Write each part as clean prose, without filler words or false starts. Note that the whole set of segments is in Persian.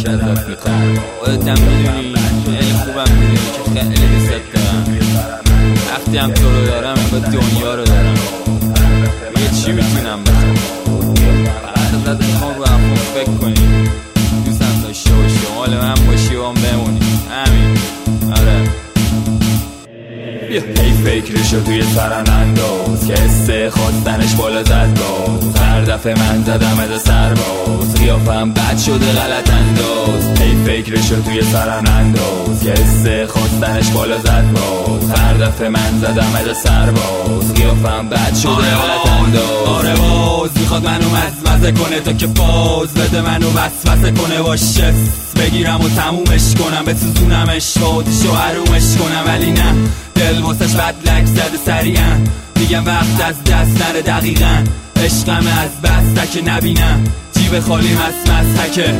ازت میخوام. خودت هم میدونی خیلی خوبم میدونی که خیلی دوست دارم. وقتی هم تو رو دارم انگار دنیا رو دارم. یه چی میتونم بخوام، فقط ازت میخوام رو حرفم فکر کنی، دوستم داشته باشی، مال من باشی و هم بمونی. همین. آره ای فکرشو توی سرم انداز که حسه خواستنش بالا زد باز. هر دفعه من زدم از سرباز، قیافم بد شده غلط انداز. ای فکرشو توی سرم انداز که حسه خواستنش بالا زد باز. هر دفعه من زدم از سرباز، قیافم بد شده غلط انداز. آره باز میخواد منو مزمزه کنه تا که باز بده منو وسوسه کنه، باشه بگیرم و تمومش کنم، بسوزونمش بادیشو حرومش کنم. ولی نه، دل واسش بد لک زده سریعا، میگم وقت از دست نره دقیقا. عشقم از بس تک نبینم، جیب خالی مسحکه،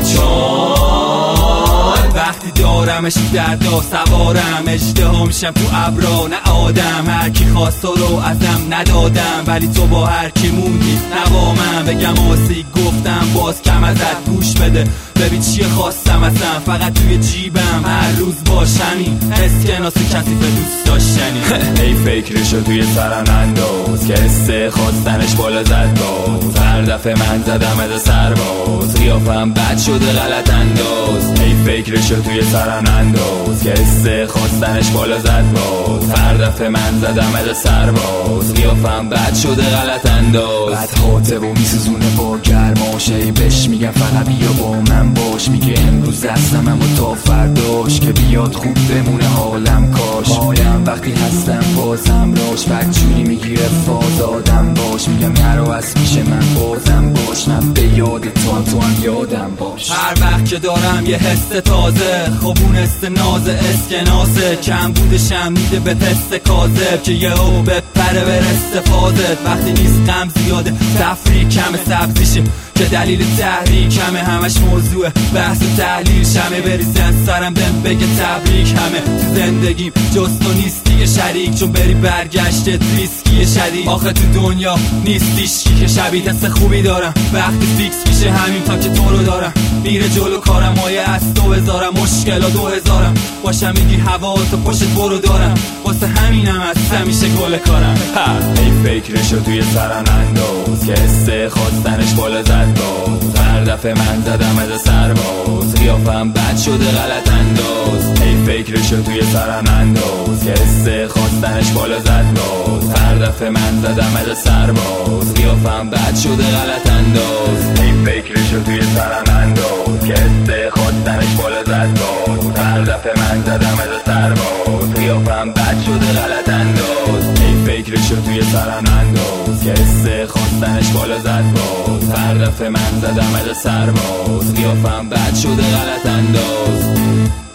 چون وقتی دارمش دردا سوارم، اجتها میشم تو ابرا نه آدم. هر کی خواست رو ازم ندادم، ولی تو با هر کی موندی نه با من. بگم آسی گفتم باز کم ازت گوش بده، ببین چیه خواستم اصلا، فقط توی جیبم هر روز باشمی، اسکناس کثیف دوست داشتنی. ای فکرشو توی سرم انداز که حسه خواستنش بالا زد باز. هر دفعه من زدم از سرباز، قیافم بد شده غلط انداز. ای فکرشو توی سرم انداز که حسه خواستنش بالا زد باز. هر دفعه من زدم از سرباز، قیافم بد شده غلط انداز. بعد هاته و میسوزونه با گرماش، ای بهش میگم فقط بیا با من باش. میگه امروز دستم اما تا فرداش، که بیاد خوب بمونه حالم کاش. مایم وقتی هستم بازم راش، بدجوری میگیره فاز آدم باش. میگم نرو از پیش من بازم باش، من به یاد تو هم یادم باش. هر وقت که دارم یه حس تازه، خوبون است ناز اسکناسه، کم بودشم میده به تست کاذب، که یهو بپره بر استفاده. وقتی نیست غم زیاده، تفریح کم سبزیشه، که دلیل تحریک همه، همش موضوع بحث و تحلیل شمه. بریزن سرم بهم بگه تبریک، همه تو زندگیم جز تو نیست دیگه شریک، چون بری برگشتت ریسکیه شدید. آخه تو دنیا نیستیش که شبیه حس خوبی دارم، وقتی فیکس میشه همین تا که تو رو دارم. میره جلو کارم، مایه از تو بذارم، مشکلا 2000م باشم، میگی هوا تو پشت برو دارم، واسه همینم از همیشه گل کارم. ای فکرشو توی سرم انداز که حسه خواستنش بالا زد باز. هر دفعه من زدم از سرباز، قیافم بد شده غلط انداز. ای فکرشو توی سرم انداز که حسه خواستنش بالا زد باز. هر دفعه من زدم از سرباز، قیافم بد شده غلط انداز. ای فکرشو توی سرم انداز که حسه خواستنش بالا زد باز. هر دفعه من زدم از سرباز، قیافم بد شده غلط انداز. ای فکرشو توی سرم انداز که حسه خواستنش بالا زد باز. هر دفعه من زدم از سرباز، قیافم بد شده غلط انداز.